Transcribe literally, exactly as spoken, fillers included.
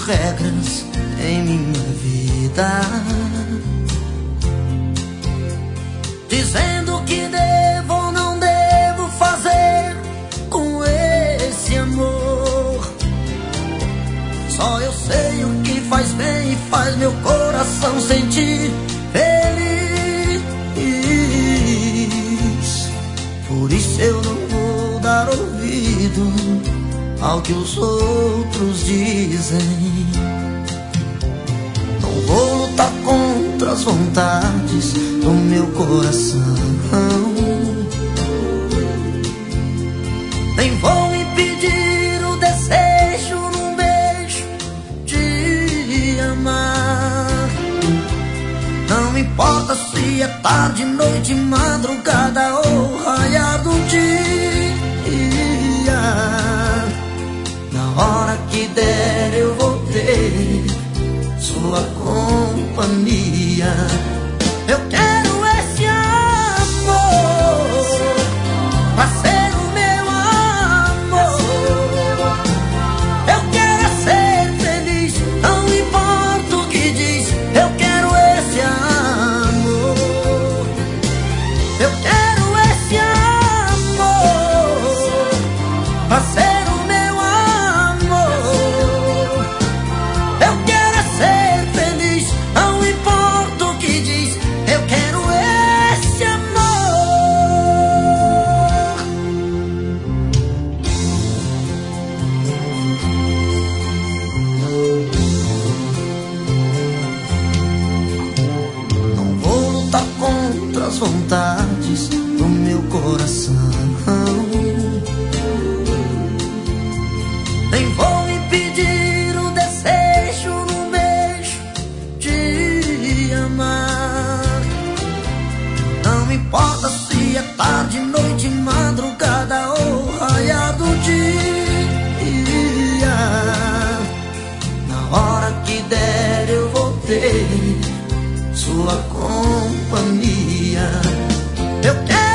regras em minha vida, dizendo que devo ou não devo fazer com esse amor. Só eu sei o que faz bem e faz meu coração sentir feliz. Por isso eu não vou dar ouvido ao que os outros dizem. Não vou lutar contra as vontades do meu coração, nem vou impedir o desejo num beijo de amar. Não importa se é tarde, noite, madrugada ou raiar do dia. Na hora que der eu vou ter sua companhia. Eu quero esse amor pra ser o meu amor. Eu quero é ser feliz, não importa o que diz. Eu quero esse amor. Eu quero esse amor pra ser as vontades do meu coração, nem vou impedir o desejo num beijo de amar. Não importa se é tarde, noite, madrugada ou raiar do dia. Na hora que der eu vou ter sua companhia. Eu quero